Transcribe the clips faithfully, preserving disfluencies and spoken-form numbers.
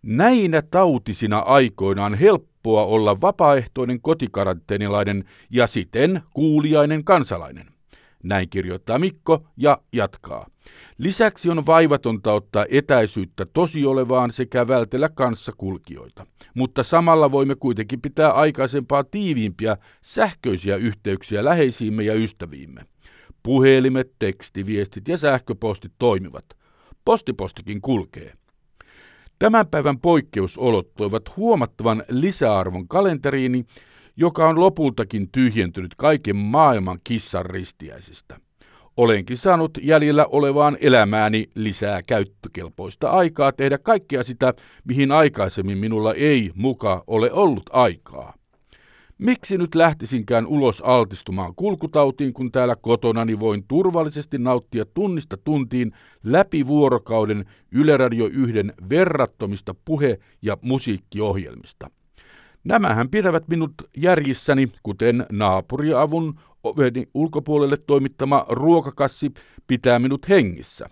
Näinä tautisina aikoina on helppoa olla vapaaehtoinen kotikaranteenilainen ja siten kuuliainen kansalainen. Näin kirjoittaa Mikko ja jatkaa. Lisäksi on vaivatonta ottaa etäisyyttä tosi olevaan sekä vältellä kanssakulkijoita. Mutta samalla voimme kuitenkin pitää aikaisempaa tiiviimpiä sähköisiä yhteyksiä läheisiimme ja ystäviimme. Puhelimet, tekstiviestit ja sähköpostit toimivat. Postipostikin kulkee. Tämän päivän poikkeusolot toivat huomattavan lisäarvon kalenteriini, joka on lopultakin tyhjentynyt kaiken maailman kissan ristiäisistä. Olenkin saanut jäljellä olevaan elämääni lisää käyttökelpoista aikaa tehdä kaikkea sitä, mihin aikaisemmin minulla ei muka ole ollut aikaa. Miksi nyt lähtisinkään ulos altistumaan kulkutautiin, kun täällä kotonani voin turvallisesti nauttia tunnista tuntiin läpi vuorokauden Yle Radio yhden verrattomista puhe- ja musiikkiohjelmista? Nämähän pitävät minut järjissäni, kuten naapuriavun oveni ulkopuolelle toimittama ruokakassi pitää minut hengissä.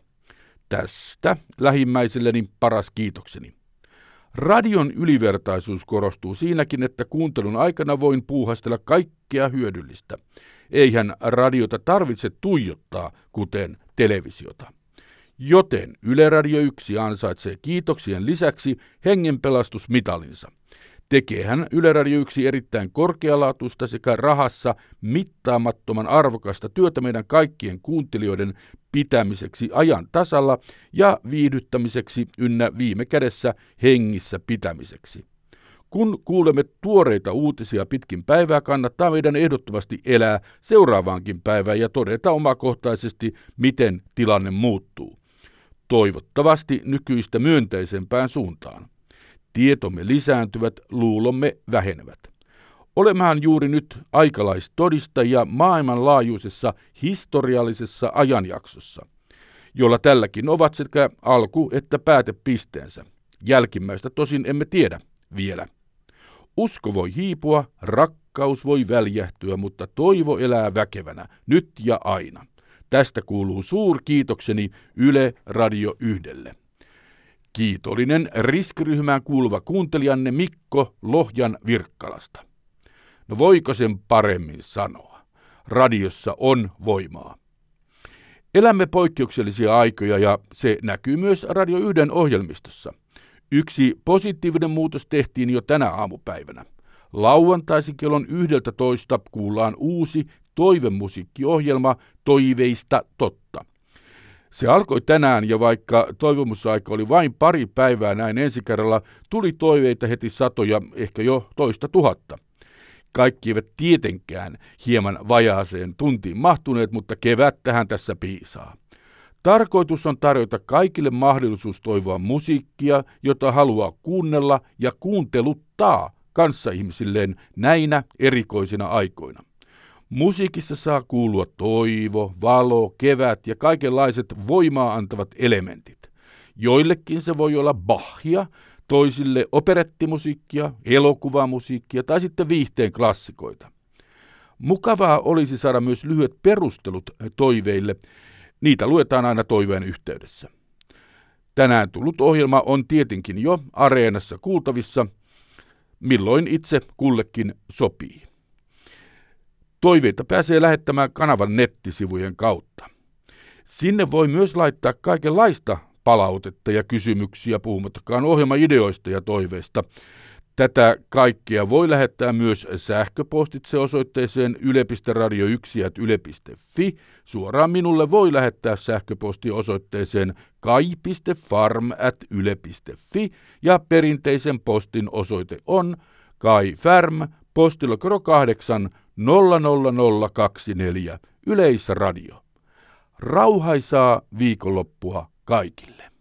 Tästä lähimmäiselleni paras kiitokseni. Radion ylivertaisuus korostuu siinäkin, että kuuntelun aikana voin puuhastella kaikkea hyödyllistä. Eihän radiota tarvitse tuijottaa, kuten televisiota. Joten Yle Radio yksi ansaitsee kiitoksien lisäksi hengenpelastusmitalinsa. Tekeehän Yle Radio yksi erittäin korkealaatuista sekä rahassa mittaamattoman arvokasta työtä meidän kaikkien kuuntelijoiden pitämiseksi ajan tasalla ja viihdyttämiseksi ynnä viime kädessä hengissä pitämiseksi. Kun kuulemme tuoreita uutisia pitkin päivää, kannattaa meidän ehdottomasti elää seuraavaankin päivään ja todeta omakohtaisesti, miten tilanne muuttuu. Toivottavasti nykyistä myönteisempään suuntaan. Tietomme lisääntyvät, luulomme vähenevät. Olemmehan juuri nyt aikalaistodistajia maailmanlaajuisessa historiallisessa ajanjaksossa, jolla tälläkin ovat sekä alku- että päätepisteensä. Jälkimmäistä tosin emme tiedä vielä. Usko voi hiipua, rakkaus voi väljähtyä, mutta toivo elää väkevänä, nyt ja aina. Tästä kuuluu suurkiitokseni Yle Radio yhdelle. Kiitollinen riskiryhmään kuuluva kuuntelijanne Mikko Lohjan Virkkalasta. No voiko sen paremmin sanoa? Radiossa on voimaa. Elämme poikkeuksellisia aikoja ja se näkyy myös Radio yhden ohjelmistossa. Yksi positiivinen muutos tehtiin jo tänä aamupäivänä. Lauantaisin kellon yksitoista kuullaan uusi toivemusiikkiohjelma Toiveista totta. Se alkoi tänään ja vaikka toivomusaika oli vain pari päivää näin ensi kerralla, tuli toiveita heti satoja, ehkä jo toista tuhatta. Kaikki eivät tietenkään hieman vajaaseen tuntiin mahtuneet, mutta kevättähän tässä piisaa. Tarkoitus on tarjota kaikille mahdollisuus toivoa musiikkia, jota haluaa kuunnella ja kuunteluttaa kanssaihmisilleen näinä erikoisina aikoina. Musiikissa saa kuulua toivo, valo, kevät ja kaikenlaiset voimaa antavat elementit. Joillekin se voi olla Bachia, toisille operettimusiikkia, elokuvamusiikkia tai sitten viihteen klassikoita. Mukavaa olisi saada myös lyhyet perustelut toiveille. Niitä luetaan aina toiveen yhteydessä. Tänään tullut ohjelma on tietenkin jo Areenassa kuultavissa, milloin itse kullekin sopii. Toiveita pääsee lähettämään kanavan nettisivujen kautta. Sinne voi myös laittaa kaikenlaista palautetta ja kysymyksiä, puhumattakaan ohjelmaideoista ja toiveista. Tätä kaikkea voi lähettää myös sähköpostitse osoitteeseen yle piste radio yksi ät yle piste fi. Suoraan minulle voi lähettää sähköposti osoitteeseen kai piste farm ät yle piste fi ja perinteisen postin osoite on Kai Färm, postilokero kahdeksan nolla nolla nolla kaksikymmentäneljä, Yleisradio. Rauhaisaa viikonloppua kaikille.